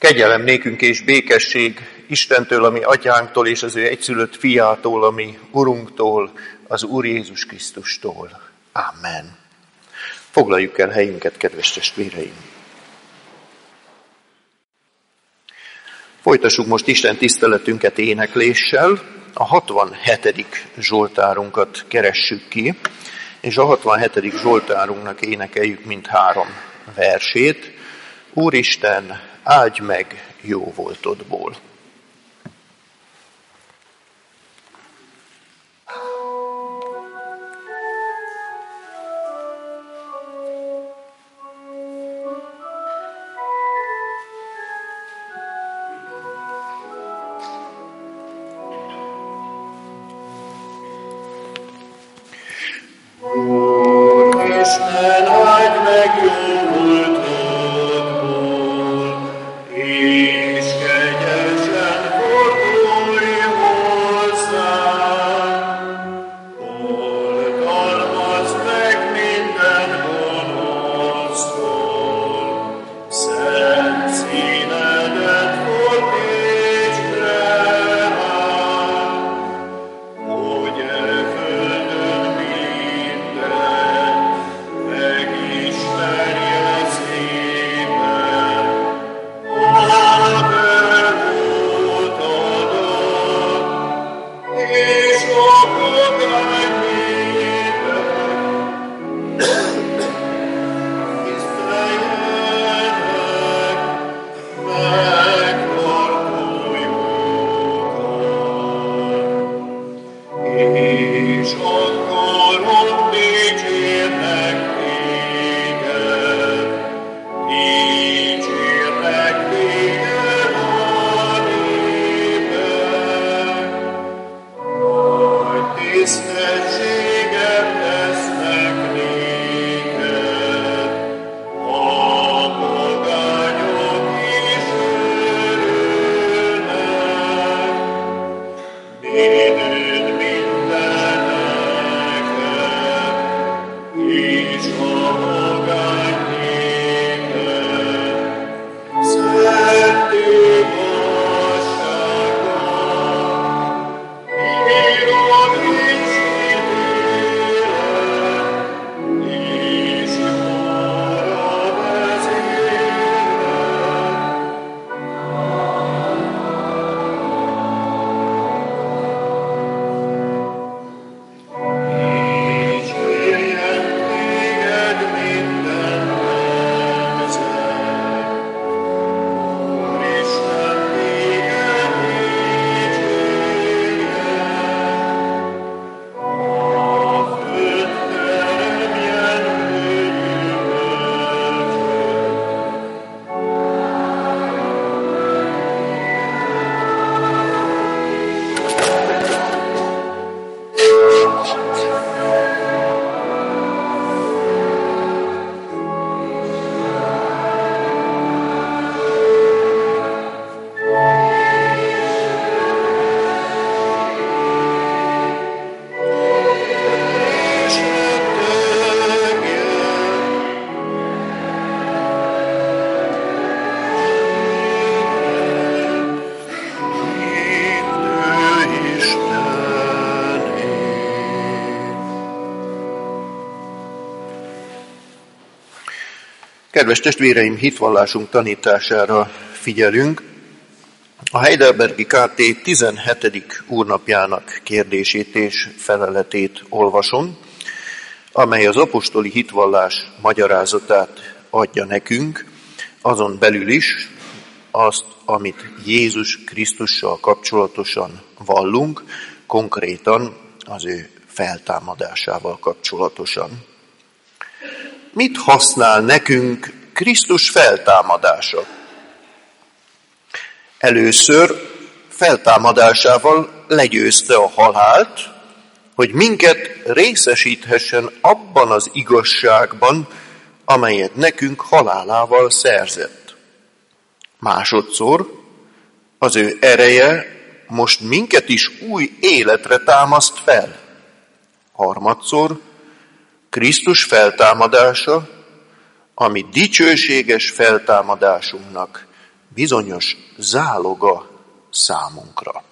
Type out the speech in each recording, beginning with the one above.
Kegyelem nékünk és békesség Istentől, ami atyánktól, és az ő egyszülött fiától, ami Urunktól, az Úr Jézus Krisztustól. Amen. Foglaljuk el helyünket, kedves testvéreim! Folytassuk most Isten tiszteletünket énekléssel. A 67. Zsoltárunkat keressük ki, és a 67. Zsoltárunknak énekeljük mindhárom versét. Úristen, áldj meg jó voltodból! Kedves testvéreim, hitvallásunk tanítására figyelünk. A Heidelbergi KT 17. úrnapjának kérdését és feleletét olvasom, amely az apostoli hitvallás magyarázatát adja nekünk, azon belül is azt, amit Jézus Krisztussal kapcsolatosan vallunk, konkrétan az ő feltámadásával kapcsolatosan. Mit használ nekünk Krisztus feltámadása? Először feltámadásával legyőzte a halált, hogy minket részesíthessen abban az igazságban, amelyet nekünk halálával szerzett. Másodszor az ő ereje most minket is új életre támaszt fel. Harmadszor Krisztus feltámadása, ami dicsőséges feltámadásunknak bizonyos záloga számunkra.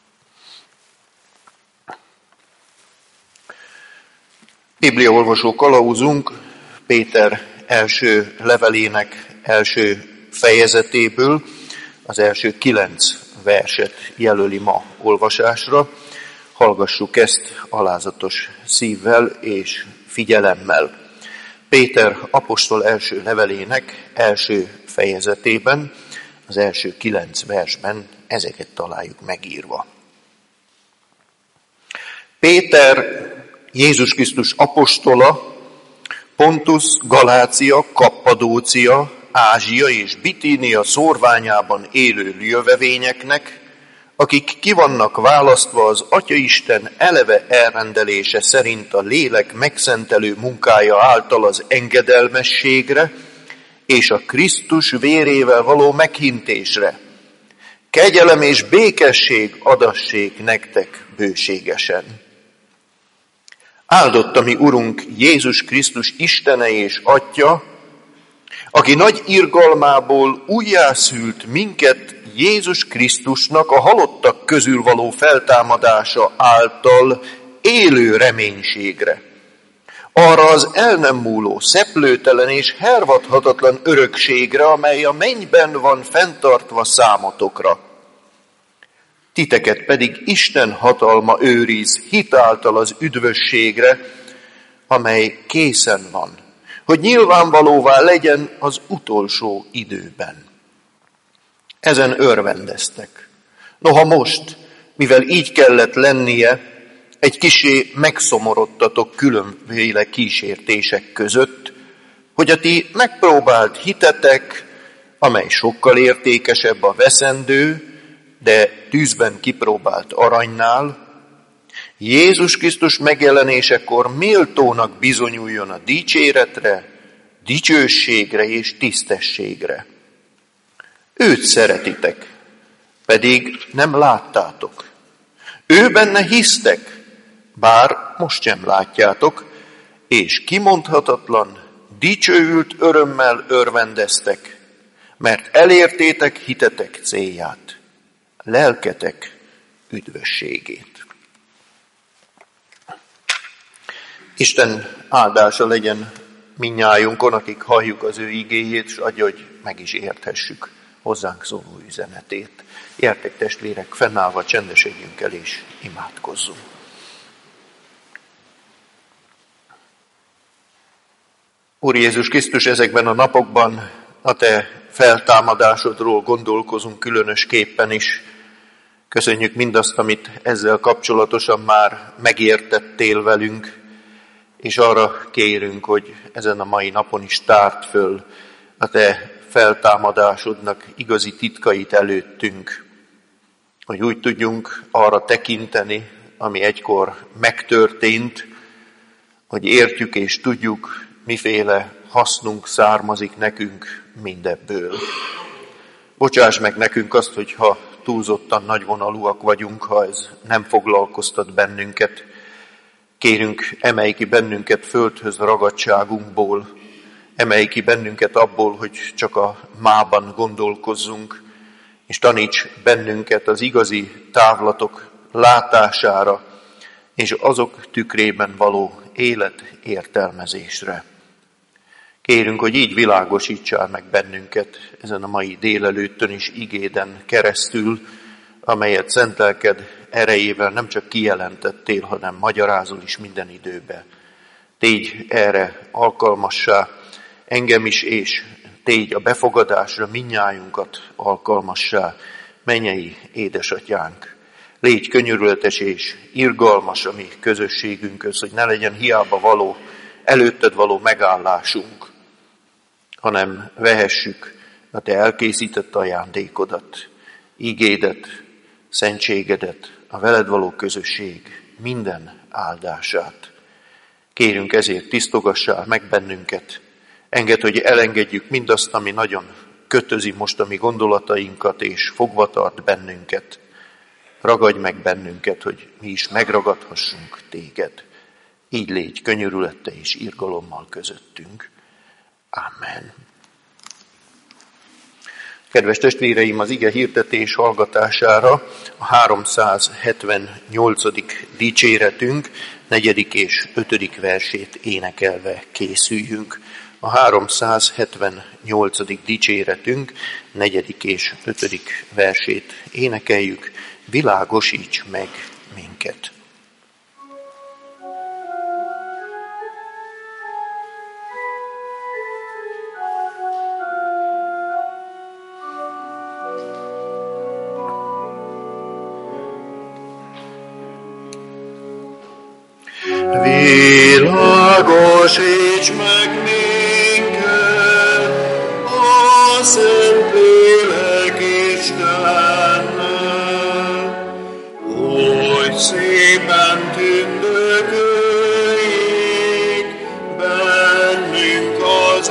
Bibliaolvasó kalauzunk Péter első levelének első fejezetéből az első 9 verset jelöli ma olvasásra. Hallgassuk ezt alázatos szívvel és figyelemmel. Péter apostol első levelének első fejezetében, az első 9 versben ezeket találjuk megírva. Péter, Jézus Krisztus apostola, Pontus, Galácia, Kappadócia, Ázsia és Bitínia szórványában élő jövevényeknek, akik ki vannak választva az Atyaisten eleve elrendelése szerint a lélek megszentelő munkája által az engedelmességre és a Krisztus vérével való meghintésre. Kegyelem és békesség adassék nektek bőségesen. Áldott a mi Urunk Jézus Krisztus Istene és Atya, aki nagy irgalmából újjászült minket Jézus Krisztusnak a halottak közül való feltámadása által élő reménységre. Arra az el nem múló, szeplőtelen és hervadhatatlan örökségre, amely a mennyben van fenntartva számotokra. Titeket pedig Isten hatalma őriz hitáltal az üdvösségre, amely készen van, hogy nyilvánvalóvá legyen az utolsó időben. Ezen örvendeztek. Noha most, mivel így kellett lennie, egy kissé megszomorodtatok különféle kísértések között, hogy a ti megpróbált hitetek, amely sokkal értékesebb a veszendő, de tűzben kipróbált aranynál, Jézus Krisztus megjelenésekor méltónak bizonyuljon a dicséretre, dicsőségre és tisztességre. Őt szeretitek, pedig nem láttátok. Ő benne hisztek, bár most sem látjátok, és kimondhatatlan, dicsőült örömmel örvendeztek, mert elértétek hitetek célját, lelketek üdvösségét. Isten áldása legyen mindnyájunkon, akik halljuk az ő igéjét, és adja, hogy meg is érthessük hozzánk szóló üzenetét. Gyertek testvérek, fennállva csendesedjünk el és imádkozzunk. Úr Jézus Krisztus, ezekben a napokban a Te feltámadásodról gondolkozunk különösképpen is. Köszönjük mindazt, amit ezzel kapcsolatosan már megértettél velünk, és arra kérünk, hogy ezen a mai napon is tárd föl a Te feltámadásodnak igazi titkait előttünk, hogy úgy tudjunk arra tekinteni, ami egykor megtörtént, hogy értjük és tudjuk, miféle hasznunk származik nekünk mindebből. Bocsáss meg nekünk azt, hogyha túlzottan nagyvonalúak vagyunk, ha ez nem foglalkoztat bennünket. Kérünk, emelj ki bennünket földhöz ragadtságunkból, emelj ki bennünket abból, hogy csak a mában gondolkozzunk, és taníts bennünket az igazi távlatok látására, és azok tükrében való élet értelmezésre. Kérünk, hogy így világosítsál meg bennünket ezen a mai délelőttön is igéden keresztül, amelyet szent lelked erejével nem csak kijelentettél, hanem magyarázol is minden időbe. Tégy erre alkalmassá engem is, és tégy a befogadásra mindnyájunkat alkalmassá, mennyei édesatyánk. Légy könyörületes és irgalmas a mi közösségünkhöz, hogy ne legyen hiába való, előtted való megállásunk, hanem vehessük a Te elkészített ajándékodat, ígédet, szentségedet, a veled való közösség minden áldását. Kérünk ezért, tisztogassál meg bennünket, engedd, hogy elengedjük mindazt, ami nagyon kötözi most a mi gondolatainkat, és fogva tart bennünket. Ragadj meg bennünket, hogy mi is megragadhassunk téged. Így légy könyörülete és irgalommal közöttünk. Amen. Kedves testvéreim, az ige hirdetés hallgatására a 378. dicséretünk 4. és 5. versét énekelve készüljünk. A 378. dicséretünk 4. és 5. versét énekeljük. Világosíts meg minket! Világosíts meg minket a Szentlélek Istennel, hogy szépen tündököljék bennünk az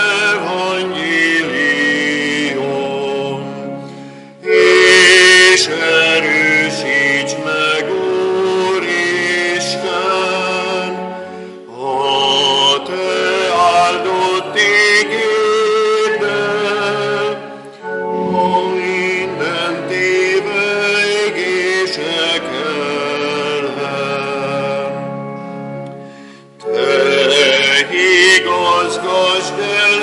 evangélium, és erősíts meg, Úr Isten, a Te áldott igéddel, a minden tévegések ellen. Te igazgasd el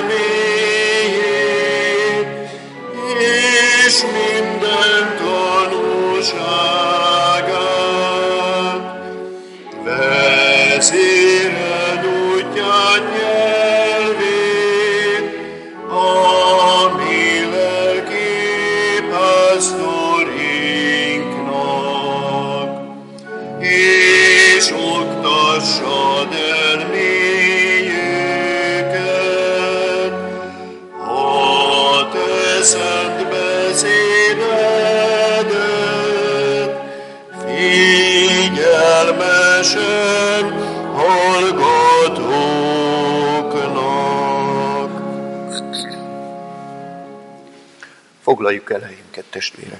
mélyét, és minden tanúságát, vezéreld útját, nyelvét, a mi lelki pásztorinknak, és oktassad el mélyüket a Te szent beszédedet, figyelmesen hallgatóknak. Foglaljuk el helyünket, testvérek!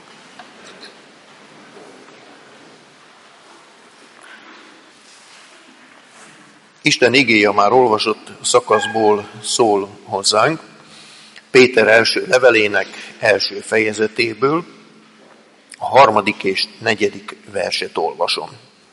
Isten igéje a már olvasott szakaszból szól hozzánk, Péter első levelének első fejezetéből, a 3. és 4. verset olvasom.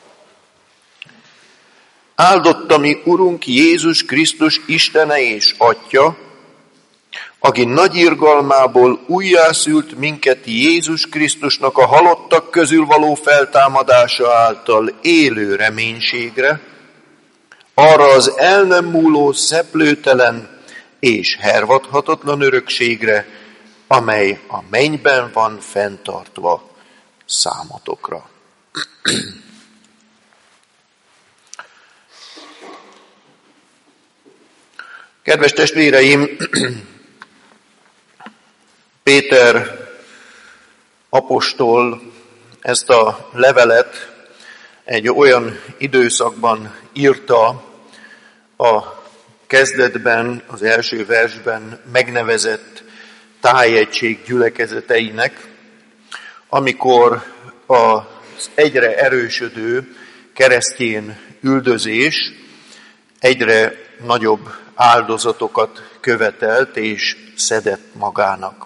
Áldott a mi Urunk Jézus Krisztus Istene és Atya, aki nagy irgalmából újjászült minket Jézus Krisztusnak a halottak közül való feltámadása által élő reménységre, arra az el nem múló, szeplőtelen és hervadhatatlan örökségre, amely a mennyben van fenntartva számotokra. Kedves testvéreim, Péter apostol ezt a levelet egy olyan időszakban írta, a kezdetben, az első versben megnevezett tájegység gyülekezeteinek, amikor az egyre erősödő keresztény üldözés egyre nagyobb áldozatokat követelt és szedett magának.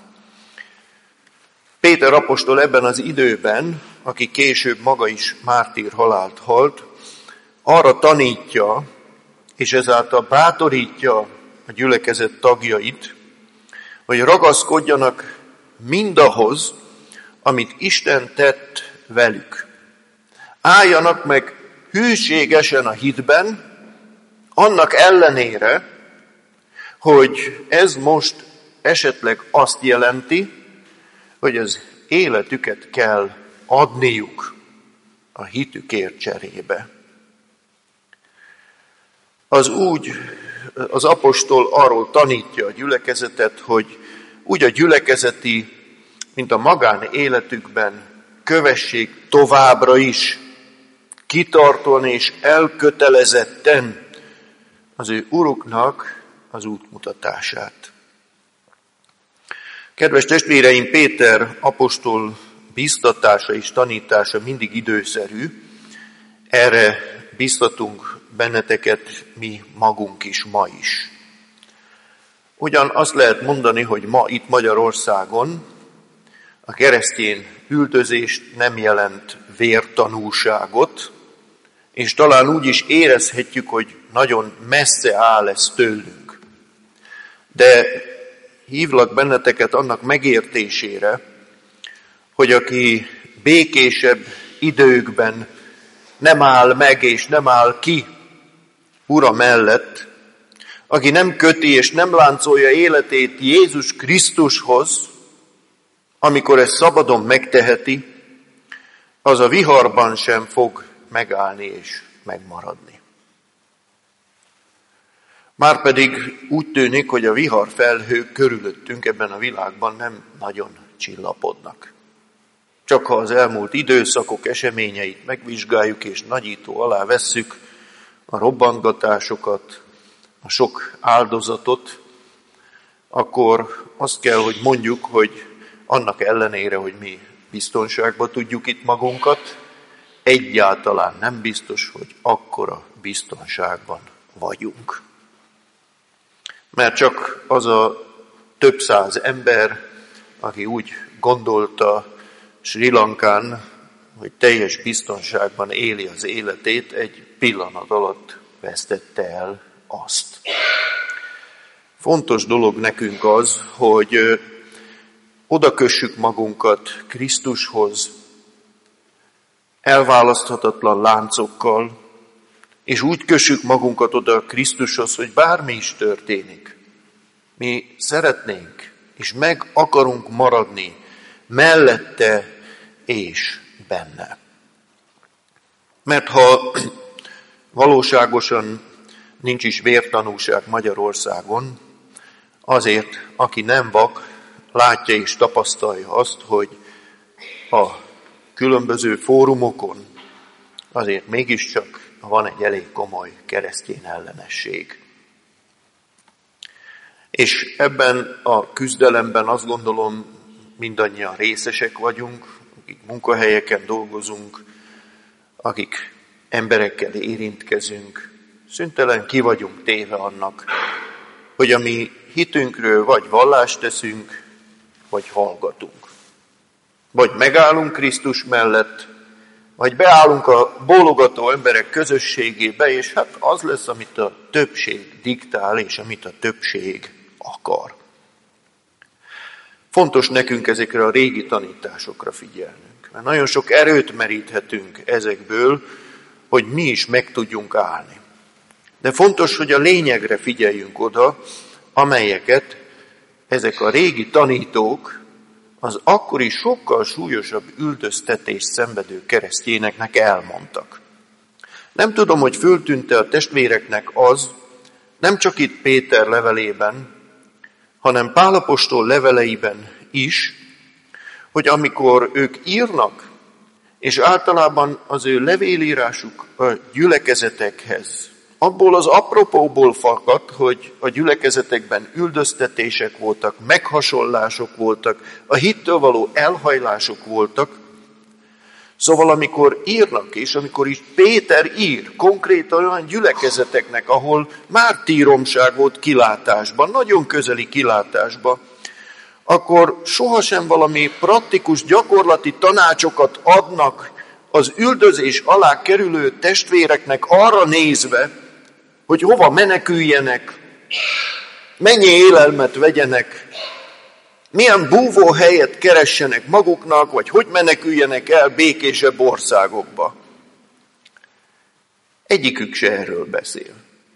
Péter apostol ebben az időben, aki később maga is mártír halált halt, arra tanítja, és ezáltal bátorítja a gyülekezet tagjait, hogy ragaszkodjanak mindahhoz, amit Isten tett velük. Álljanak meg hűségesen a hitben, annak ellenére, hogy ez most esetleg azt jelenti, hogy az életüket kell adniuk a hitükért cserébe. Az apostol arról tanítja a gyülekezetet, hogy úgy a gyülekezeti, mint a magán életükben kövessék továbbra is kitartóan és elkötelezetten az ő uruknak az útmutatását. Kedves testvéreim, Péter apostol biztatása és tanítása mindig időszerű, erre biztatunk benneteket mi magunk is ma is. Ugyan azt lehet mondani, hogy ma itt Magyarországon a keresztény üldözés nem jelent vértanúságot, és talán úgy is érezhetjük, hogy nagyon messze áll ez tőlünk. De hívlak benneteket annak megértésére, hogy aki békésebb időkben nem áll meg és nem áll ki Ura mellett, aki nem köti és nem láncolja életét Jézus Krisztushoz, amikor ezt szabadon megteheti, az a viharban sem fog megállni és megmaradni. Márpedig úgy tűnik, hogy a viharfelhők körülöttünk ebben a világban nem nagyon csillapodnak. Csak ha az elmúlt időszakok eseményeit megvizsgáljuk és nagyító alá vesszük, a robbantgatásokat, a sok áldozatot, akkor azt kell, hogy mondjuk, hogy annak ellenére, hogy mi biztonságban tudjuk itt magunkat, egyáltalán nem biztos, hogy akkora biztonságban vagyunk. Mert csak az a több száz ember, aki úgy gondolta Sri Lankán, hogy teljes biztonságban éli az életét, egy pillanat alatt vesztette el azt. Fontos dolog nekünk az, hogy oda kössük magunkat Krisztushoz, elválaszthatatlan láncokkal, és úgy kössük magunkat oda Krisztushoz, hogy bármi is történik. Mi szeretnénk, és meg akarunk maradni mellette és benne. Mert ha valóságosan nincs is vértanúság Magyarországon, azért, aki nem vak, látja és tapasztalja azt, hogy a különböző fórumokon azért mégiscsak van egy elég komoly keresztény ellenesség. És ebben a küzdelemben azt gondolom, mindannyian részesek vagyunk, akik munkahelyeken dolgozunk, akik emberekkel érintkezünk, szüntelen ki vagyunk téve annak, hogy a mi hitünkről vagy vallást teszünk, vagy hallgatunk. Vagy megállunk Krisztus mellett, vagy beállunk a bólogató emberek közösségébe, és hát az lesz, amit a többség diktál, és amit a többség akar. Fontos nekünk ezekre a régi tanításokra figyelnünk, mert nagyon sok erőt meríthetünk ezekből, hogy mi is meg tudjunk állni. De fontos, hogy a lényegre figyeljünk oda, amelyeket ezek a régi tanítók az akkori sokkal súlyosabb üldöztetést szenvedő keresztényeknek elmondtak. Nem tudom, hogy föltűnt-e a testvéreknek az, nem csak itt Péter levelében, hanem Pál apostol leveleiben is, hogy amikor ők írnak, és általában az ő levélírásuk a gyülekezetekhez, abból az apropóból fakad, hogy a gyülekezetekben üldöztetések voltak, meghasonlások voltak, a hittől való elhajlások voltak. Szóval amikor írnak, és amikor is Péter ír konkrétan olyan gyülekezeteknek, ahol mártíromság volt kilátásban, nagyon közeli kilátásban, akkor sohasem valami praktikus, gyakorlati tanácsokat adnak az üldözés alá kerülő testvéreknek arra nézve, hogy hova meneküljenek, mennyi élelmet vegyenek, milyen búvóhelyet keressenek maguknak, vagy hogy meneküljenek el békésebb országokba. Egyikük se erről beszél.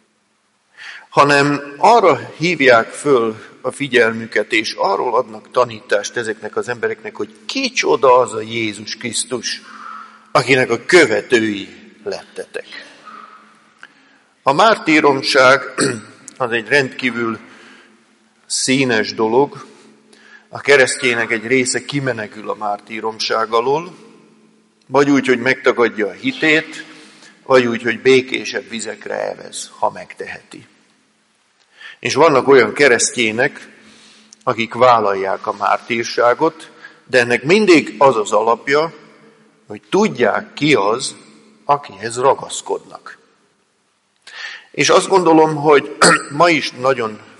Hanem arra hívják föl a figyelmüket, és arról adnak tanítást ezeknek az embereknek, hogy kicsoda az a Jézus Krisztus, akinek a követői lettetek. A mártíromság az egy rendkívül színes dolog. A keresztények egy része kimenekül a mártíromság alól, vagy úgy, hogy megtagadja a hitét, vagy úgy, hogy békésebb vizekre elvez, ha megteheti. És vannak olyan keresztények, akik vállalják a mártírságot, de ennek mindig az az alapja, hogy tudják, ki az, akihez ragaszkodnak. És azt gondolom, hogy ma is nagyon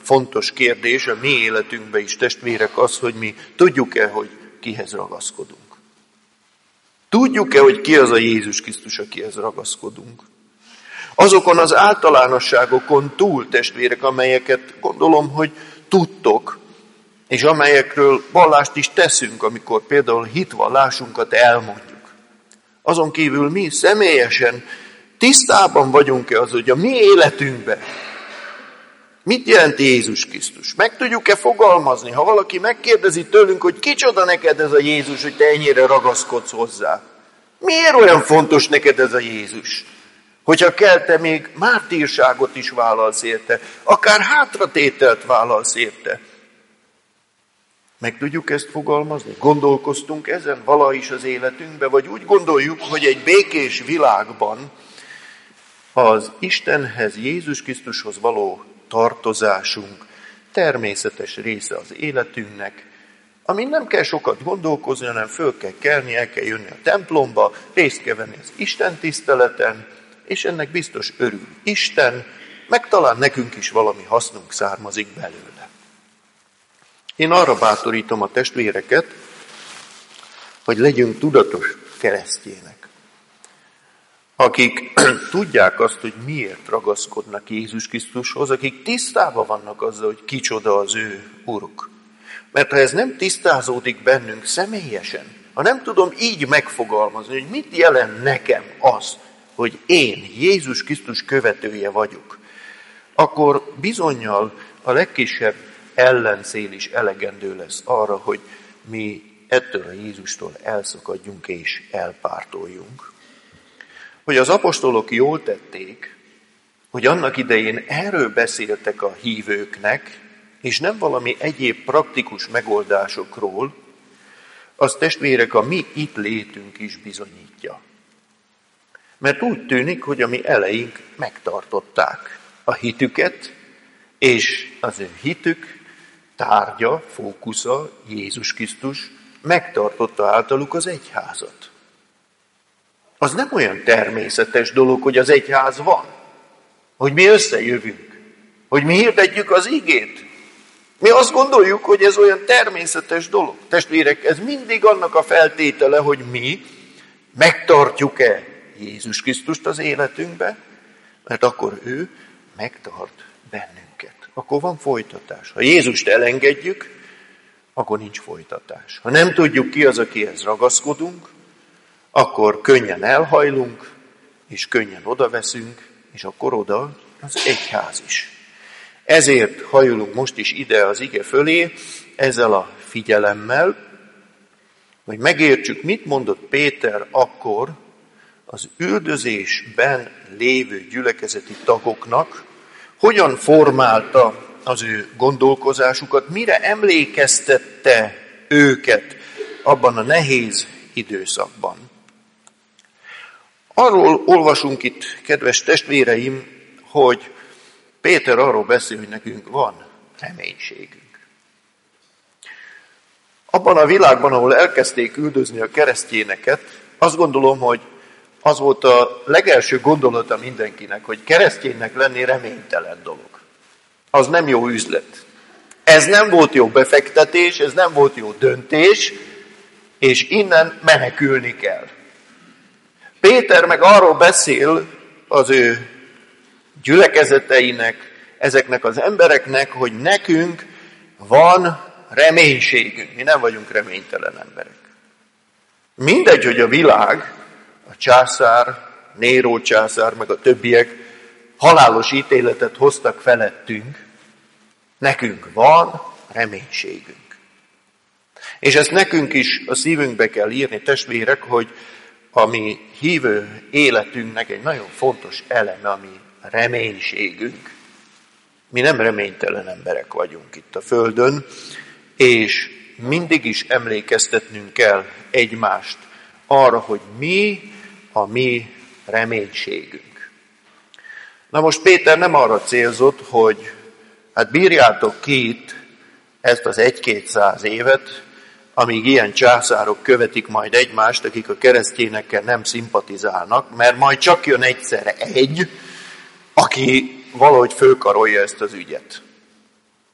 fontos kérdés a mi életünkben is, testvérek, az, hogy mi tudjuk-e, hogy kihez ragaszkodunk. Tudjuk-e, hogy ki az a Jézus Krisztus, akihez ragaszkodunk? Azokon az általánosságokon túl, testvérek, amelyeket gondolom, hogy tudtok, és amelyekről vallást is teszünk, amikor például hitvallásunkat elmondjuk. Azon kívül mi személyesen tisztában vagyunk-e az, hogy a mi életünkben mit jelent Jézus Krisztus? Meg tudjuk-e fogalmazni, ha valaki megkérdezi tőlünk, hogy kicsoda neked ez a Jézus, hogy te ennyire ragaszkodsz hozzá? Miért olyan fontos neked ez a Jézus? Hogyha kell, te még mártírságot is vállalsz érte, akár hátratételt vállalsz érte. Meg tudjuk ezt fogalmazni? Gondolkoztunk ezen valaha is az életünkben, vagy úgy gondoljuk, hogy egy békés világban az Istenhez, Jézus Krisztushoz való tartozásunk természetes része az életünknek, amin nem kell sokat gondolkozni, hanem föl kell kelni, el kell jönni a templomba, részt kell venni az Isten tiszteleten, és ennek biztos örül Isten, meg talán nekünk is valami hasznunk származik belőle. Én arra bátorítom a testvéreket, hogy legyünk tudatos keresztjének, akik tudják azt, hogy miért ragaszkodnak Jézus Krisztushoz, akik tisztában vannak azzal, hogy kicsoda az ő Uruk. Mert ha ez nem tisztázódik bennünk személyesen, ha nem tudom így megfogalmazni, hogy mit jelent nekem az, hogy én Jézus Krisztus követője vagyok, akkor bizonnyal a legkisebb ellenszél is elegendő lesz arra, hogy mi ettől a Jézustól elszakadjunk és elpártoljunk. Hogy az apostolok jól tették, hogy annak idején erről beszéltek a hívőknek, és nem valami egyéb praktikus megoldásokról, az testvérek a mi itt létünk is bizonyítja. Mert úgy tűnik, hogy a mi eleink megtartották a hitüket, és az ő hitük tárgya, fókusza, Jézus Krisztus megtartotta általuk az egyházat. Az nem olyan természetes dolog, hogy az egyház van, hogy mi összejövünk, hogy mi hirdetjük az igét. Mi azt gondoljuk, hogy ez olyan természetes dolog. Testvérek, ez mindig annak a feltétele, hogy mi megtartjuk-e Jézus Krisztust az életünkbe, mert akkor ő megtart bennünket. Akkor van folytatás. Ha Jézust elengedjük, akkor nincs folytatás. Ha nem tudjuk ki az, akihez ragaszkodunk, akkor könnyen elhajlunk, és könnyen odaveszünk, és akkor oda az egyház is. Ezért hajolunk most is ide az ige fölé, ezzel a figyelemmel, hogy megértsük, mit mondott Péter akkor az üldözésben lévő gyülekezeti tagoknak, hogyan formálta az ő gondolkozásukat, mire emlékeztette őket abban a nehéz időszakban. Arról olvasunk itt, kedves testvéreim, hogy Péter arról beszél, hogy nekünk van reménységünk. Abban a világban, ahol elkezdték üldözni a keresztényeket, azt gondolom, hogy az volt a legelső gondolata mindenkinek, hogy kereszténynek lenni reménytelen dolog. Az nem jó üzlet. Ez nem volt jó befektetés, ez nem volt jó döntés, és innen menekülni kell. Péter meg arról beszél az ő gyülekezeteinek, ezeknek az embereknek, hogy nekünk van reménységünk. Mi nem vagyunk reménytelen emberek. Mindegy, hogy a világ, a császár, Néró császár, meg a többiek halálos ítéletet hoztak felettünk, nekünk van reménységünk. És ezt nekünk is a szívünkbe kell írni, testvérek, hogy a mi hívő életünknek egy nagyon fontos eleme, ami reménységünk. Mi nem reménytelen emberek vagyunk itt a Földön, és mindig is emlékeztetnünk kell egymást arra, hogy mi a mi reménységünk. Na most Péter nem arra célzott, hogy hát bírjátok ki itt ezt az 1-200 évet, amíg ilyen császárok követik majd egymást, akik a keresztényekkel nem szimpatizálnak, mert majd csak jön egyszerre egy, aki valahogy fölkarolja ezt az ügyet.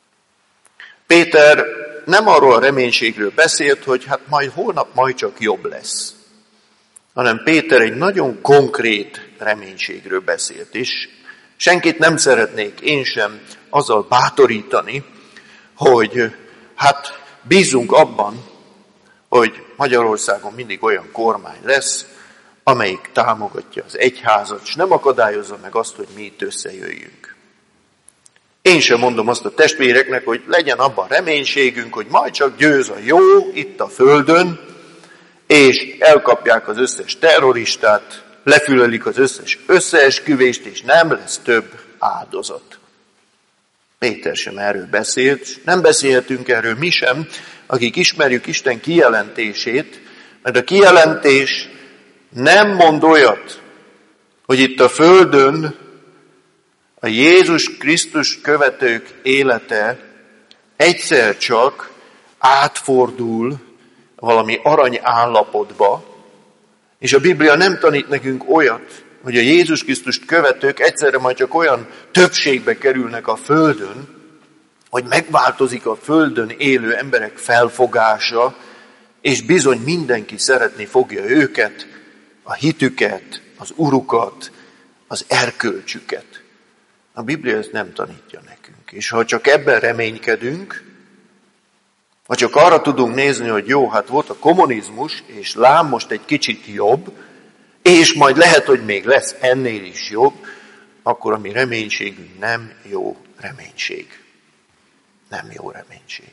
Péter nem arról a reménységről beszélt, hogy hát majd holnap majd csak jobb lesz, hanem Péter egy nagyon konkrét reménységről beszélt, és senkit nem szeretnék én sem azzal bátorítani, hogy hát bízunk abban, hogy Magyarországon mindig olyan kormány lesz, amelyik támogatja az egyházat, és nem akadályozza meg azt, hogy mi itt összejöjjünk. Én sem mondom azt a testvéreknek, hogy legyen abban reménységünk, hogy majd csak győz a jó itt a földön, és elkapják az összes terroristát, lefülelik az összes összeesküvést, és nem lesz több áldozat. Péter sem erről beszélt, és nem beszélhetünk erről mi sem, akik ismerjük Isten kijelentését, mert a kijelentés nem mond olyat, hogy itt a földön a Jézus Krisztus követők élete egyszer csak átfordul valami arany állapotba, és a Biblia nem tanít nekünk olyat, hogy a Jézus Krisztust követők egyszerre majd csak olyan többségbe kerülnek a földön, hogy megváltozik a földön élő emberek felfogása, és bizony mindenki szeretni fogja őket, a hitüket, az urukat, az erkölcsüket. A Biblia ezt nem tanítja nekünk. És ha csak ebben reménykedünk, ha csak arra tudunk nézni, hogy jó, hát volt a kommunizmus, és lám most egy kicsit jobb, és majd lehet, hogy még lesz ennél is jobb, akkor a mi reménységünk nem jó reménység. Nem jó reménység.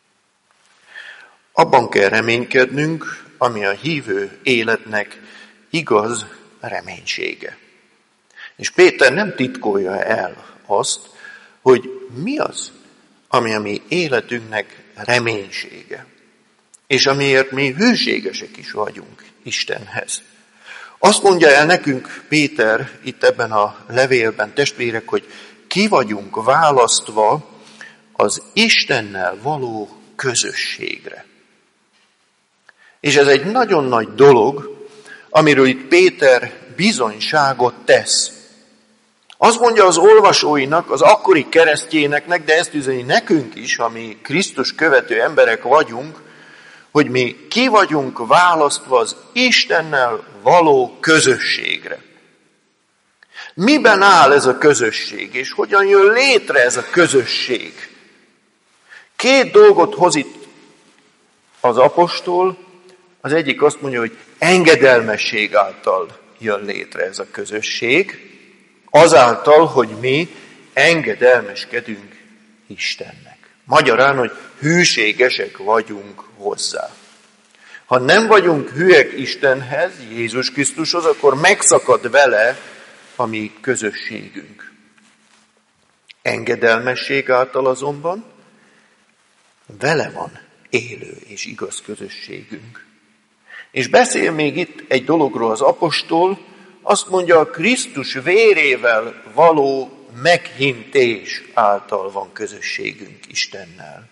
Abban kell reménykednünk, ami a hívő életnek igaz reménysége. És Péter nem titkolja el azt, hogy mi az, ami a mi életünknek reménysége. És amiért mi hűségesek is vagyunk Istenhez. Azt mondja el nekünk Péter itt ebben a levélben, testvérek, hogy ki vagyunk választva az Istennel való közösségre. És ez egy nagyon nagy dolog, amiről itt Péter bizonyságot tesz. Azt mondja az olvasóinak, az akkori keresztjéneknek, de ezt üzeni nekünk is, ami Krisztus követő emberek vagyunk, hogy mi ki vagyunk választva az Istennel való közösségre. Miben áll ez a közösség, és hogyan jön létre ez a közösség? Két dolgot hoz itt az apostol, az egyik azt mondja, hogy engedelmesség által jön létre ez a közösség, azáltal, hogy mi engedelmeskedünk Istennek. Magyarán, hogy hűségesek vagyunk hozzá. Ha nem vagyunk hűek Istenhez, Jézus Krisztushoz, akkor megszakad vele a mi közösségünk. Engedelmesség által azonban vele van élő és igaz közösségünk. És beszél még itt egy dologról az apostol, azt mondja, a Krisztus vérével való meghintés által van közösségünk Istennel.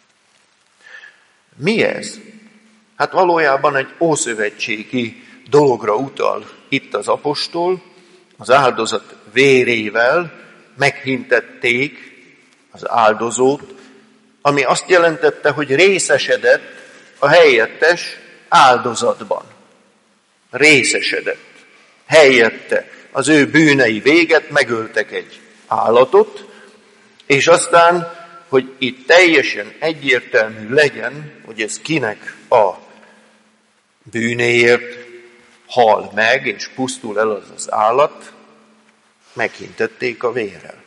Mi ez? Hát valójában egy ószövetségi dologra utal itt az apostol, az áldozat vérével meghintették az áldozót, ami azt jelentette, hogy részesedett a helyettes áldozatban. Részesedett. Helyette az ő bűnei véget, megöltek egy állatot, és aztán, hogy itt teljesen egyértelmű legyen, hogy ez kinek a bűnéért hal meg, és pusztul el az állat, meghintették a vérrel.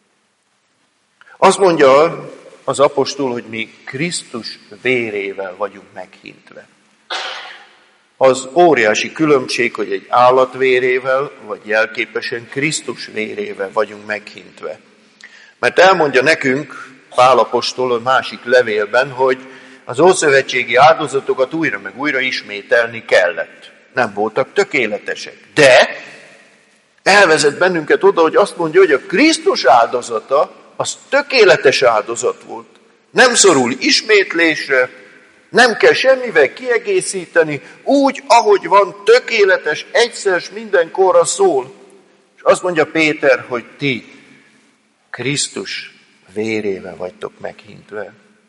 Azt mondja az apostol, hogy mi Krisztus vérével vagyunk meghintve. Az óriási különbség, hogy egy állat vérével, vagy jelképesen Krisztus vérével vagyunk meghintve. Mert elmondja nekünk Pál apostol a másik levélben, hogy az ószövetségi áldozatokat újra meg újra ismételni kellett. Nem voltak tökéletesek. De elvezet bennünket oda, hogy azt mondja, hogy a Krisztus áldozata az tökéletes áldozat volt. Nem szorul ismétlésre, nem kell semmivel kiegészíteni, úgy, ahogy van, tökéletes, egyszer s mindenkorra szól. És azt mondja Péter, hogy ti Krisztus vérével vagytok meghintve.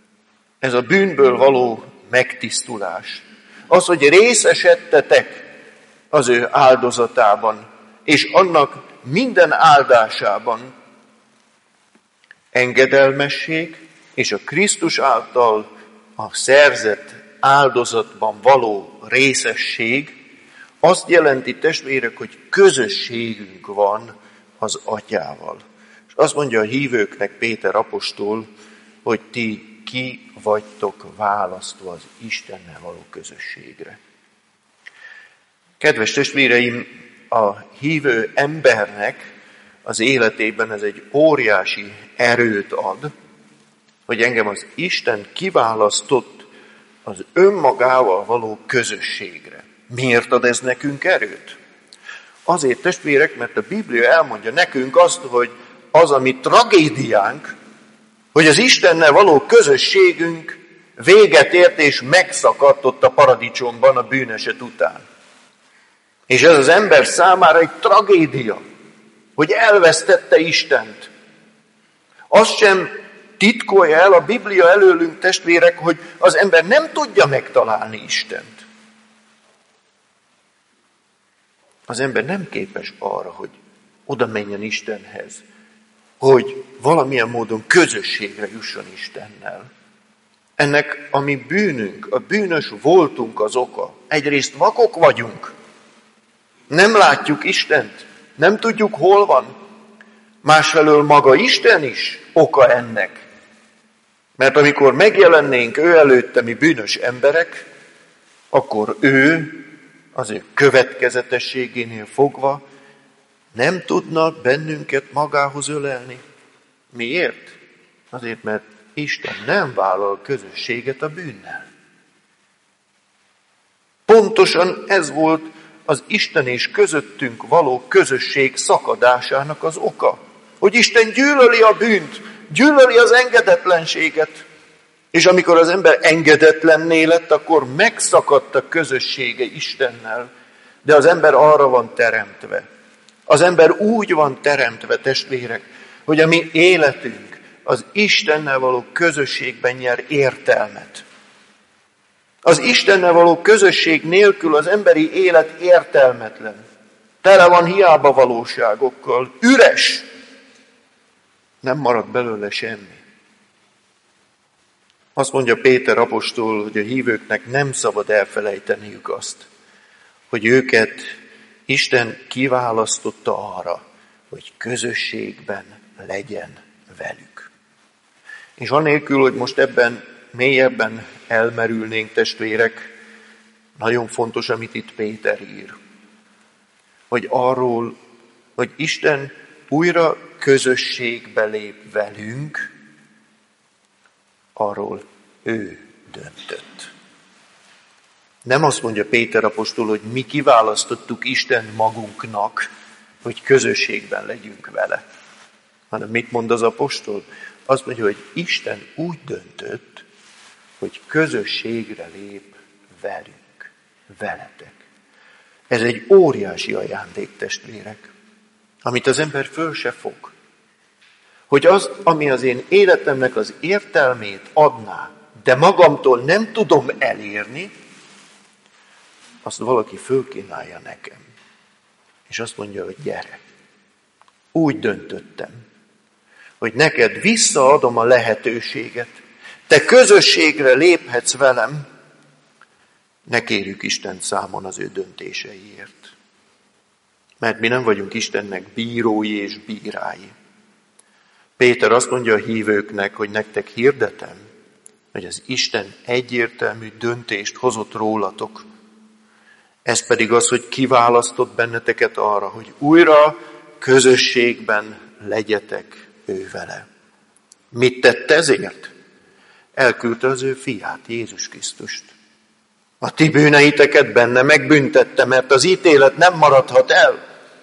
Ez a bűnből való megtisztulás. Az, hogy részesedtetek az ő áldozatában, és annak minden áldásában. Engedelmesség és a Krisztus által a szerzett áldozatban való részesség azt jelenti, testvérek, hogy közösségünk van az Atyával. És azt mondja a hívőknek Péter apostol, hogy ti ki vagytok választva az Istennel való közösségre. Kedves testvéreim, a hívő embernek az életében ez egy óriási erőt ad, hogy engem az Isten kiválasztott az önmagával való közösségre. Miért ad ez nekünk erőt? Azért, testvérek, mert a Biblia elmondja nekünk azt, hogy az, ami tragédiánk, hogy az Istennel való közösségünk véget ért és megszakadt ott a paradicsomban a bűneset után. És ez az ember számára egy tragédia, hogy elvesztette Istent. Azt sem titkolja el a Biblia előlünk, testvérek, hogy az ember nem tudja megtalálni Istent. Az ember nem képes arra, hogy oda menjen Istenhez, hogy valamilyen módon közösségre jusson Istennel. Ennek a mi bűnünk, a bűnös voltunk az oka. Egyrészt vakok vagyunk, nem látjuk Istent, nem tudjuk, hol van. Másfelől maga Isten is oka ennek. Mert amikor megjelennénk ő előtte mi bűnös emberek, akkor ő az ő következetességénél fogva nem tudna bennünket magához ölelni. Miért? Azért, mert Isten nem vállal közösséget a bűnnel. Pontosan ez volt az Isten és közöttünk való közösség szakadásának az oka. Hogy Isten gyűlöli a bűnt, gyűlöli az engedetlenséget. És amikor az ember engedetlenné lett, akkor megszakadt a közössége Istennel. De az ember arra van teremtve. Az ember úgy van teremtve, testvérek, hogy a mi életünk az Istennel való közösségben nyer értelmet. Az Istennel való közösség nélkül az emberi élet értelmetlen. Tele van hiába valóságokkal, üres. Nem marad belőle semmi. Azt mondja Péter apostol, hogy a hívőknek nem szabad elfelejteniük azt, hogy őket Isten kiválasztotta arra, hogy közösségben legyen velük. És anélkül, hogy most ebben mélyebben elmerülnénk, testvérek, nagyon fontos, amit itt Péter ír. Hogy arról, hogy Isten újra közösségbe lép velünk, arról ő döntött. Nem azt mondja Péter apostol, hogy mi kiválasztottuk Isten magunknak, hogy közösségben legyünk vele. Hanem mit mond az apostol? Azt mondja, hogy Isten úgy döntött, hogy közösségre lép velünk, veletek. Ez egy óriási ajándék, testvérek, amit az ember föl se fog. Hogy az, ami az én életemnek az értelmét adná, de magamtól nem tudom elérni, azt valaki fölkínálja nekem. És azt mondja, hogy gyere. Úgy döntöttem, hogy neked visszaadom a lehetőséget. Te közösségre léphetsz velem. Ne kérjük Istent számon az ő döntéseiért. Mert mi nem vagyunk Istennek bírói és bírái. Péter azt mondja a hívőknek, hogy nektek hirdetem, hogy az Isten egyértelmű döntést hozott rólatok. Ez pedig az, hogy kiválasztott benneteket arra, hogy újra közösségben legyetek ő vele. Mit tett ezért? Elküldte az ő fiát, Jézus Krisztust. A ti bűneiteket benne megbüntette, mert az ítélet nem maradhat el.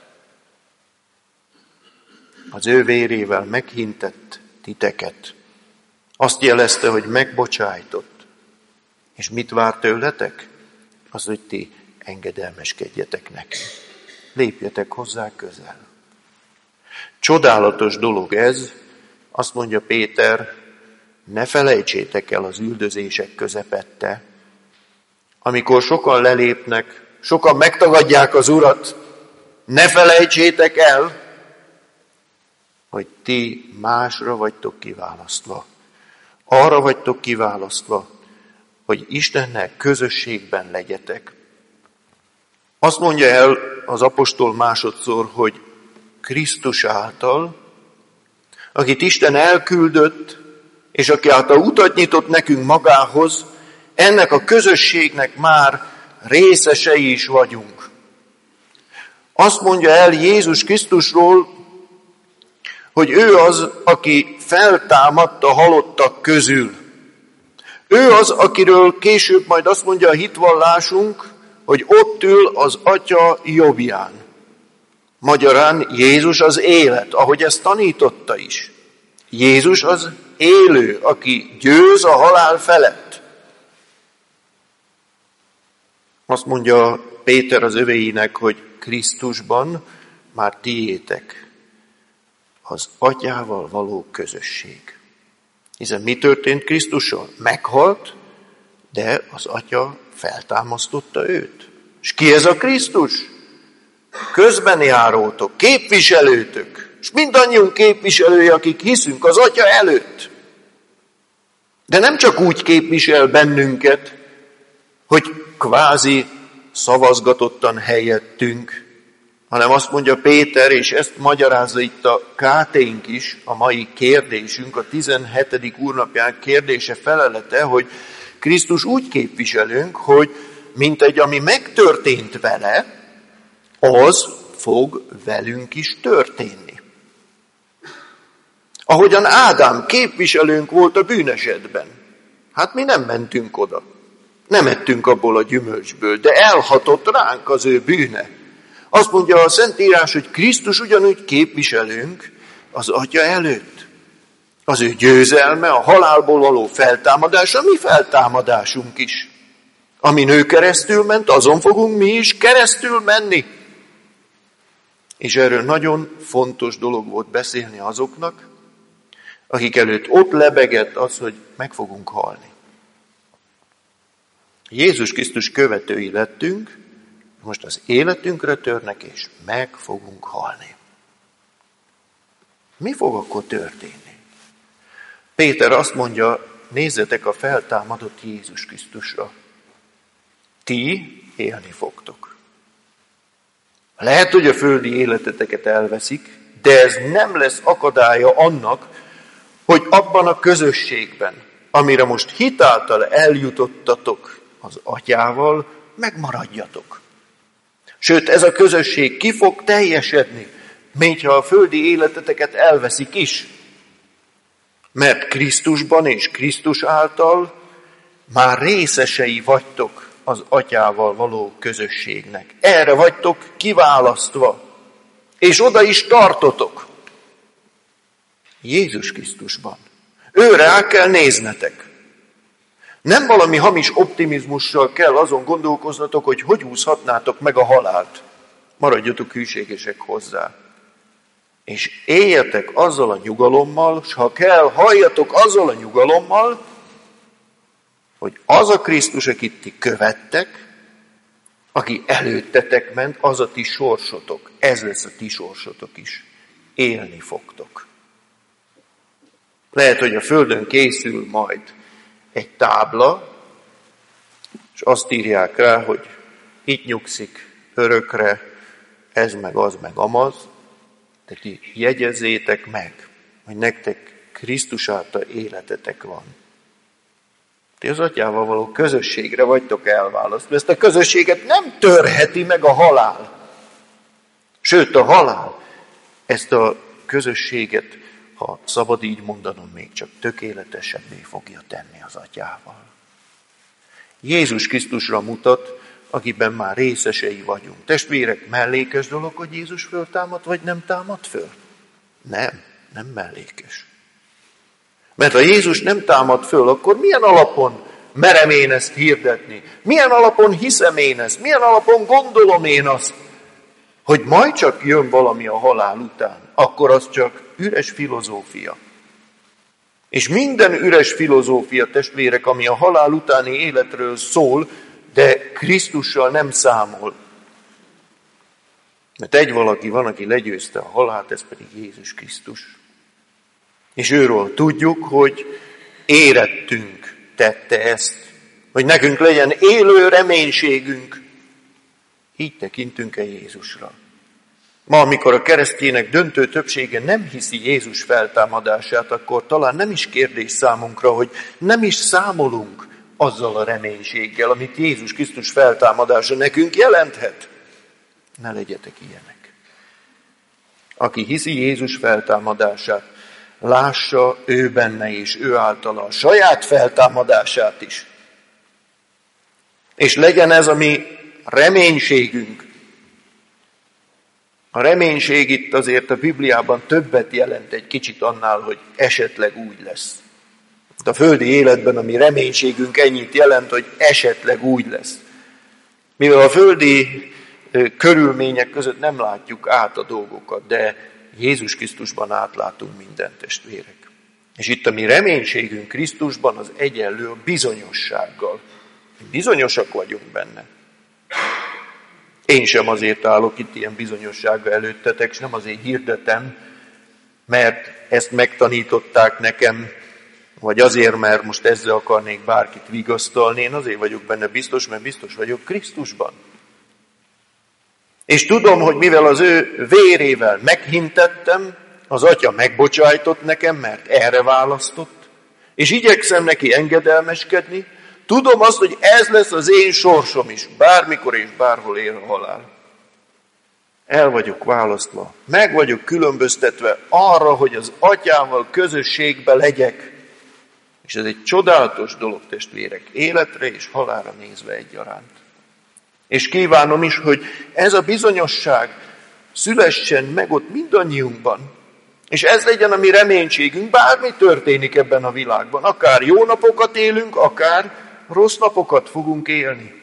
Az ő vérével meghintett titeket. Azt jelezte, hogy megbocsájtott. És mit vár tőletek? Az, hogy ti engedelmeskedjetek neki. Lépjetek hozzá közel. Csodálatos dolog ez, azt mondja Péter, ne felejtsétek el az üldözések közepette, amikor sokan lelépnek, sokan megtagadják az Urat, ne felejtsétek el, hogy ti másra vagytok kiválasztva. Arra vagytok kiválasztva, hogy Istennel közösségben legyetek. Azt mondja el az apostol másodszor, hogy Krisztus által, akit Isten elküldött, és aki által utat nyitott nekünk magához, ennek a közösségnek már részesei is vagyunk. Azt mondja el Jézus Krisztusról, hogy ő az, aki feltámadt a halottak közül. Ő az, akiről később majd azt mondja a hitvallásunk, hogy ott ül az Atya jobbján. Magyarán Jézus az élet, ahogy ezt tanította is. Jézus az élő, aki győz a halál felett. Azt mondja Péter az övéinek, hogy Krisztusban már tiétek az Atyával való közösség. Hiszen mi történt Krisztussal? Meghalt, de az Atya feltámasztotta őt. És ki ez a Krisztus? Közbenjárótok, képviselőtök, és mindannyiunk képviselője, akik hiszünk az Atya előtt. De nem csak úgy képvisel bennünket, hogy kvázi szavazgatottan helyettünk, hanem azt mondja Péter, és ezt magyarázza itt a KT-nk is, a mai kérdésünk, a 17. úrnapján kérdése felelete, hogy Krisztus úgy képviselünk, hogy mintegy, ami megtörtént vele, az fog velünk is történni. Ahogyan Ádám képviselőnk volt a bűnesetben. Hát mi nem mentünk oda. Nem ettünk abból a gyümölcsből, de elhatott ránk az ő bűne. Azt mondja a Szentírás, hogy Krisztus ugyanúgy képviselünk az Atya előtt. Az ő győzelme, a halálból való feltámadás, a mi feltámadásunk is. Amin ő keresztül ment, azon fogunk mi is keresztül menni. És erről nagyon fontos dolog volt beszélni azoknak, akik előtt ott lebegett az, hogy meg fogunk halni. Jézus Krisztus követői lettünk, most az életünkre törnek, és meg fogunk halni. Mi fog akkor történni? Péter azt mondja, nézzetek a feltámadott Jézus Krisztusra. Ti élni fogtok. Lehet, hogy a földi életeteket elveszik, de ez nem lesz akadálya annak, hogy abban a közösségben, amire most hitáltal eljutottatok az Atyával, megmaradjatok. Sőt, ez a közösség ki fog teljesedni, még ha a földi életeteket elveszik is. Mert Krisztusban és Krisztus által már részesei vagytok az Atyával való közösségnek. Erre vagytok kiválasztva, és oda is tartotok. Jézus Krisztusban. Őre rá kell néznetek. Nem valami hamis optimizmussal kell azon gondolkoznatok, hogy úszhatnátok meg a halált. Maradjatok hűségesek hozzá. És éljetek azzal a nyugalommal, s ha kell, halljatok azzal a nyugalommal, hogy az a Krisztus, akit ti követtek, aki előttetek ment, az a ti sorsotok. Ez lesz a ti sorsotok is. Élni fogtok. Lehet, hogy a földön készül majd egy tábla, és azt írják rá, hogy itt nyugszik örökre, ez meg az meg amaz, de ti jegyezzétek meg, hogy nektek Krisztus által életetek van. Ti az Atyával való közösségre vagytok elválasztva. Ezt a közösséget nem törheti meg a halál. Sőt, a halál ezt a közösséget, ha szabad így mondanom, még csak tökéletesebbé fogja tenni az Atyával. Jézus Krisztusra mutat, akiben már részesei vagyunk. Testvérek, mellékes dolog, hogy Jézus föltámad, vagy nem támad föl? Nem mellékes. Mert ha Jézus nem támad föl, akkor milyen alapon merem én ezt hirdetni? Milyen alapon hiszem én ezt? Milyen alapon gondolom én azt, hogy majd csak jön valami a halál után? Akkor az csak üres filozófia. És minden üres filozófia, testvérek, ami a halál utáni életről szól, de Krisztussal nem számol. Mert egy valaki van, aki legyőzte a halált, ez pedig Jézus Krisztus. És őről tudjuk, hogy érettünk tette ezt, hogy nekünk legyen élő reménységünk. Így tekintünk-e Jézusra? Ma, amikor a keresztények döntő többsége nem hiszi Jézus feltámadását, akkor talán nem is kérdés számunkra, hogy nem is számolunk azzal a reménységgel, amit Jézus Krisztus feltámadása nekünk jelenthet. Ne legyetek ilyenek. Aki hiszi Jézus feltámadását, lássa ő benne és ő általa a saját feltámadását is. És legyen ez a mi reménységünk. A reménység itt azért a Bibliában többet jelent egy kicsit annál, hogy esetleg úgy lesz. A földi életben a mi reménységünk ennyit jelent, hogy esetleg úgy lesz. Mivel a földi körülmények között nem látjuk át a dolgokat, de Jézus Krisztusban átlátunk mindent, testvérek. És itt a mi reménységünk Krisztusban az egyenlő a bizonyossággal. Bizonyosak vagyunk benne. Én sem azért állok itt ilyen bizonyossága előttetek, és nem azért hirdetem, mert ezt megtanították nekem, vagy azért, mert most ezzel akarnék bárkit vigasztalni. Én azért vagyok benne biztos, mert biztos vagyok Krisztusban. És tudom, hogy mivel az ő vérével meghintettem, az Atya megbocsájtott nekem, mert erre választott, és igyekszem neki engedelmeskedni, tudom azt, hogy ez lesz az én sorsom is, bármikor és bárhol ér a halál. El vagyok választva, meg vagyok különböztetve arra, hogy az Atyával közösségbe legyek. És ez egy csodálatos dolog, testvérek, életre és halálra nézve egyaránt. És kívánom is, hogy ez a bizonyosság szülessen meg ott mindannyiunkban. És ez legyen a mi reménységünk, bármi történik ebben a világban. Akár jó napokat élünk, akár rossz napokat fogunk élni.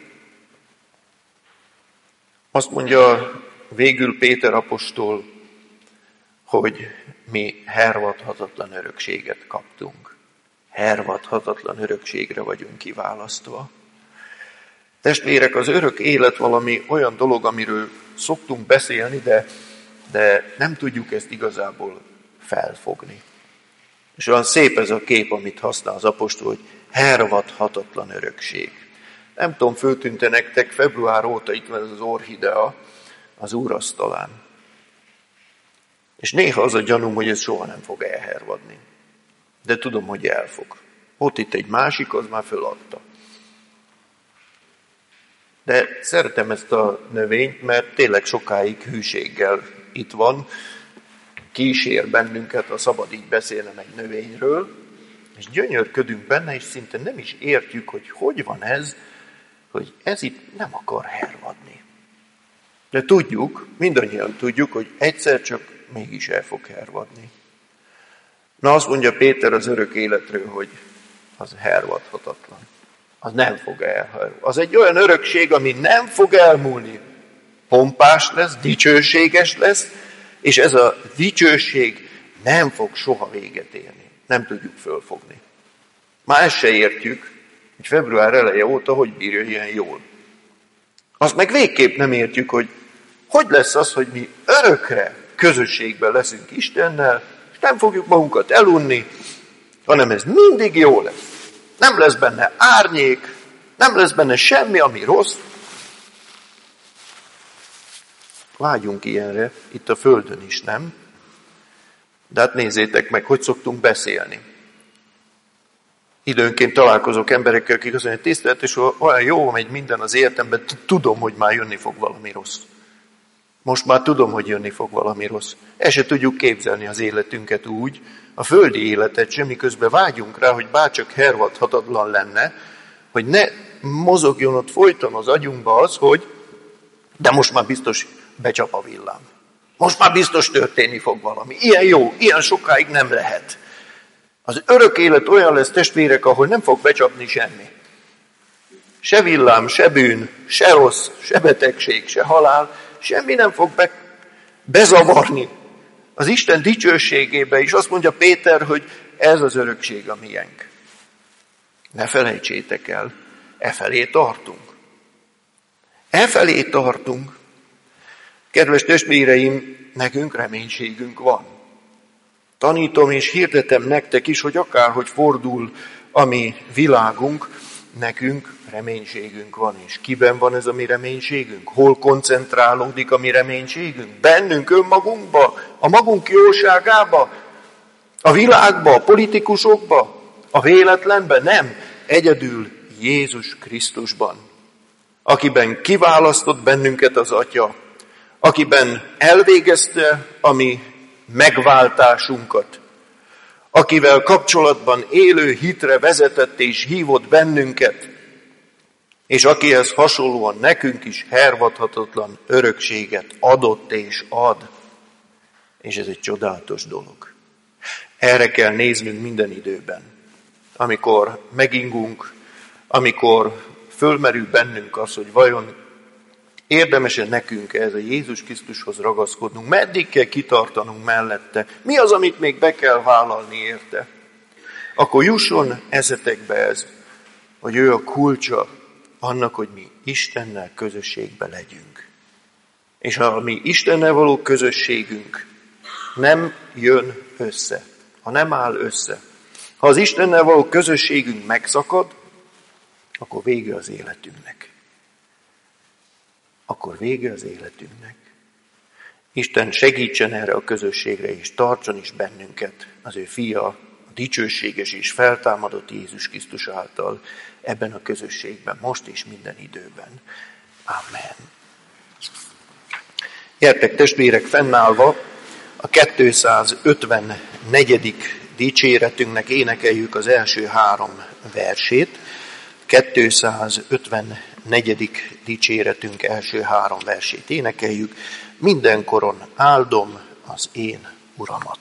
Azt mondja végül Péter apostol, hogy mi hervadhatatlan örökséget kaptunk. Hervadhatatlan örökségre vagyunk kiválasztva. Testvérek, az örök élet valami olyan dolog, amiről szoktunk beszélni, de nem tudjuk ezt igazából felfogni. És olyan szép ez a kép, amit használ az apostol, hogy hervadhatatlan örökség. Nem tudom, föltűnt-e nektek, február óta itt van ez az orchidea az úrasztalán. És néha az a gyanúm, hogy ez soha nem fog elhervadni. De tudom, hogy el fog. Ott itt egy másik, az már föladta. De szeretem ezt a növényt, mert tényleg sokáig hűséggel itt van. Kísér bennünket, ha szabad így beszélnem egy növényről, és gyönyörködünk benne, és szinte nem is értjük, hogy van ez, hogy ez itt nem akar hervadni. De tudjuk, mindannyian tudjuk, hogy egyszer csak mégis el fog hervadni. Na, azt mondja Péter az örök életről, hogy az hervadhatatlan. Az nem fog elhervadni. Az egy olyan örökség, ami nem fog elmúlni. Pompás lesz, dicsőséges lesz, és ez a dicsőség nem fog soha véget érni. Nem tudjuk fölfogni. Már ezt se értjük, hogy február eleje óta hogy bírja ilyen jól. Azt meg végképp nem értjük, hogy lesz az, hogy mi örökre közösségben leszünk Istennel, és nem fogjuk magunkat elunni, hanem ez mindig jó lesz. Nem lesz benne árnyék, nem lesz benne semmi, ami rossz. Vágyunk ilyenre, itt a Földön is, nem? De hát nézzétek meg, hogy szoktunk beszélni. Időnként találkozok emberekkel, akik azt mondják, tisztelt, és olyan jó megy minden az életemben, tudom, hogy már jönni fog valami rossz. Most már tudom, hogy jönni fog valami rossz. El se tudjuk képzelni az életünket úgy, a földi életet sem, miközben vágyunk rá, hogy bárcsak hervadhatatlan lenne, hogy ne mozogjon ott folyton az agyunkba az, hogy de most már biztos becsap a villám. Most már biztos történni fog valami. Ilyen jó, ilyen sokáig nem lehet. Az örök élet olyan lesz, testvérek, ahol nem fog becsapni semmi. Se villám, se bűn, se rossz, se betegség, se halál, semmi nem fog bezavarni az Isten dicsőségébe. És azt mondja Péter, hogy Ez az örökség a miénk. Ne felejtsétek el, efelé tartunk. Efelé tartunk. Kedves testvéreim, nekünk reménységünk van. Tanítom és hirdetem nektek is, hogy akárhogy fordul a mi világunk, nekünk reménységünk van. És kiben van ez a mi reménységünk? Hol koncentrálódik a mi reménységünk? Bennünk, önmagunkba, a magunk jóságába, a világba, a politikusokba, a véletlenben? Nem. Egyedül Jézus Krisztusban, akiben kiválasztott bennünket az Atya, akiben elvégezte a mi megváltásunkat, akivel kapcsolatban élő hitre vezetett és hívott bennünket, és akihez hasonlóan nekünk is hervadhatatlan örökséget adott és ad. És ez egy csodálatos dolog. Erre kell néznünk minden időben. Amikor megingunk, amikor fölmerül bennünk az, hogy vajon érdemes-e nekünk ez a Jézus Krisztushoz ragaszkodnunk, meddig kell kitartanunk mellette, mi az, amit még be kell vállalni érte, akkor jusson eszetekbe ez, hogy ő a kulcsa annak, hogy mi Istennel közösségbe legyünk. És ha mi Istennel való közösségünk nem jön össze, ha nem áll össze, ha az Istennel való közösségünk megszakad, akkor vége az életünknek. Akkor vége az életünknek. Isten segítsen erre a közösségre, és tartson is bennünket az ő fia, a dicsőséges és feltámadott Jézus Krisztus által ebben a közösségben, most és minden időben. Amen. Gyertek testvérek, fennállva a 254. dicséretünknek énekeljük az első 3 versét. 254. dicséretünk első 3 versét énekeljük. Mindenkoron áldom az én Uramat.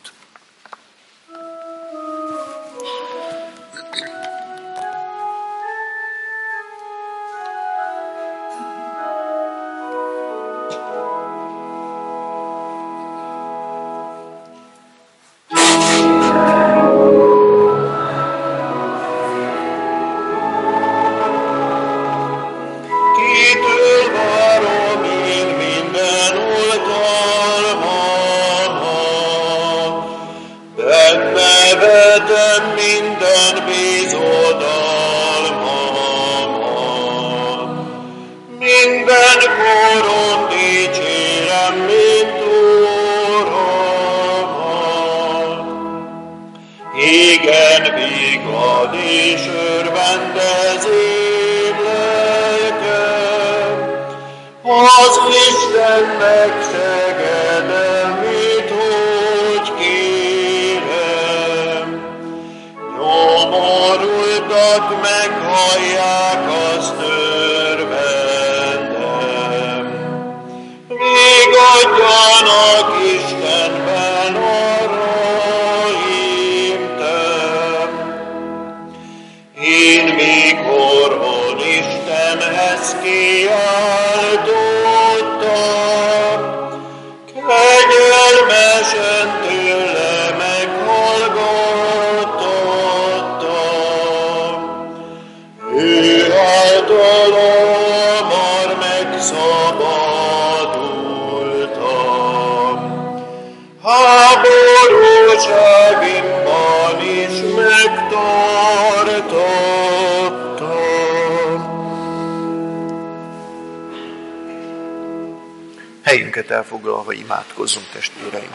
Helyünket elfoglalva imádkozzunk, testvéreim.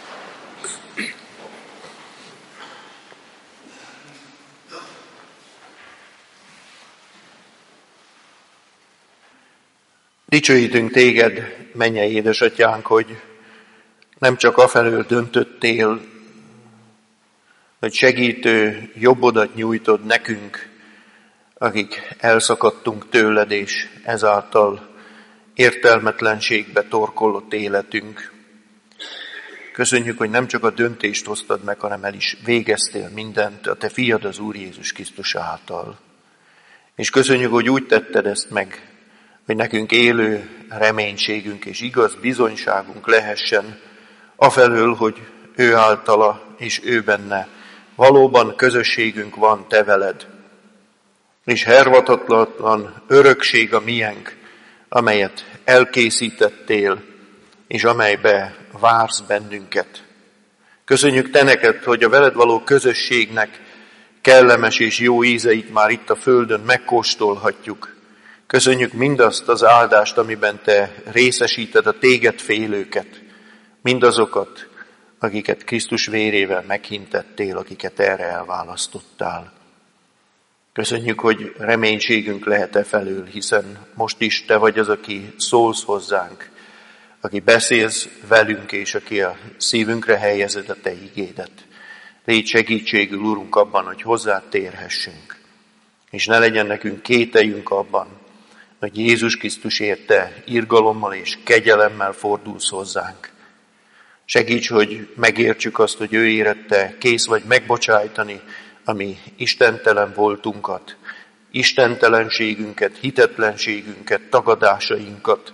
Dicsőítünk téged, mennyei édesatyánk, hogy nem csak afelől döntöttél, hogy segítő jobbodat nyújtod nekünk, akik elszakadtunk tőled, és ezáltal értelmetlenségbe torkollott életünk. Köszönjük, hogy nem csak a döntést hoztad meg, hanem el is végeztél mindent a te fiad az Úr Jézus Krisztus által. És köszönjük, hogy úgy tetted ezt meg, hogy nekünk élő reménységünk és igaz bizonyságunk lehessen afelől, hogy ő általa és ő benne valóban közösségünk van te veled, és hervatatlan örökség a miénk, amelyet elkészítettél, és amelybe vársz bennünket. Köszönjük te neked, hogy a veled való közösségnek kellemes és jó ízeit már itt a földön megkóstolhatjuk. Köszönjük mindazt az áldást, amiben te részesíted a téged félőket, mindazokat, akiket Krisztus vérével meghintettél, akiket erre elválasztottál. Köszönjük, hogy reménységünk lehet felől, hiszen most is te vagy az, aki szólsz hozzánk, aki beszélsz velünk, és aki a szívünkre helyezed a te igédet. Légy segítségül, Urunk, abban, hogy hozzád térhessünk, és ne legyen nekünk kételjünk abban, hogy Jézus Krisztusért te irgalommal és kegyelemmel fordulsz hozzánk. Segíts, hogy megértsük azt, hogy ő érette kész vagy megbocsájtani a mi istentelen voltunkat, istentelenségünket, hitetlenségünket, tagadásainkat.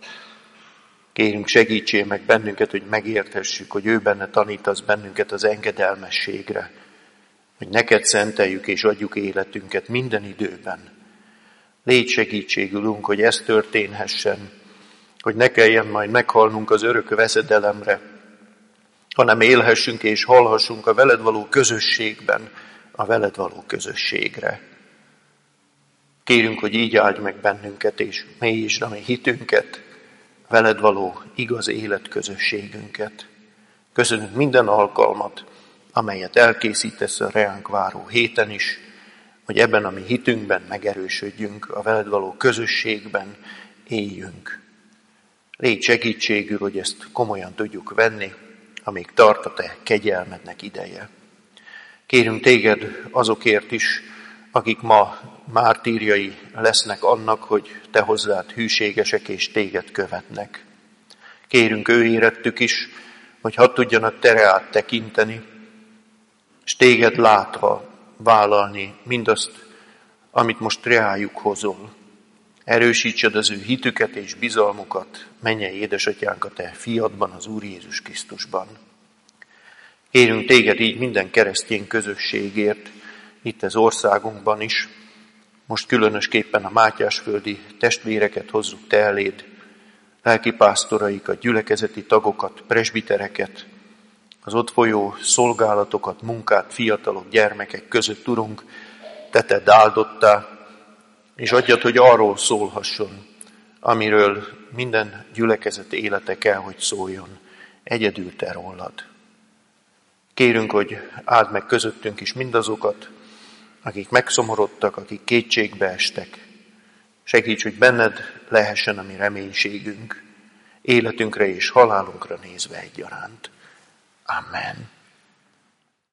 Kérünk, segítsél meg bennünket, hogy megérthessük, hogy ő benne tanítasz bennünket az engedelmességre, hogy neked szenteljük és adjuk életünket minden időben. Légy segítségülünk, hogy ez történhessen, hogy ne kelljen majd meghalnunk az örök veszedelemre, hanem élhessünk és halhassunk a veled való közösségben, a veled való közösségre. Kérünk, hogy így áldj meg bennünket, és mélyítsd a mi hitünket, veled való igaz életközösségünket. Köszönünk minden alkalmat, amelyet elkészítesz a reánk váró héten is, hogy ebben a mi hitünkben megerősödjünk, a veled való közösségben éljünk. Légy segítségül, hogy ezt komolyan tudjuk venni, amíg tart a te kegyelmednek ideje. Kérünk téged azokért is, akik ma mártírjai lesznek annak, hogy te hozzád hűségesek és téged követnek. Kérünk ő érettük is, hogy hadd tudjanak te reád tekinteni, és téged látva vállalni mindazt, amit most reájuk hozol. Erősítsed az ő hitüket és bizalmukat, mennyei édesatyánk, a te fiadban, az Úr Jézus Krisztusban. Kérünk téged így minden keresztény közösségért, itt az országunkban is. Most különösképpen a mátyásföldi testvéreket hozzuk te eléd, lelkipásztoraikat, gyülekezeti tagokat, presbitereket, az ott folyó szolgálatokat, munkát, fiatalok, gyermekek között, Urunk, te tedd áldottá, és adjad, hogy arról szólhasson, amiről minden gyülekezet élete kell, hogy szóljon. Egyedül te rólad. Kérünk, hogy áld meg közöttünk is mindazokat, akik megszomorodtak, akik kétségbe estek. Segíts, hogy benned lehessen a mi reménységünk, életünkre és halálunkra nézve egyaránt. Amen.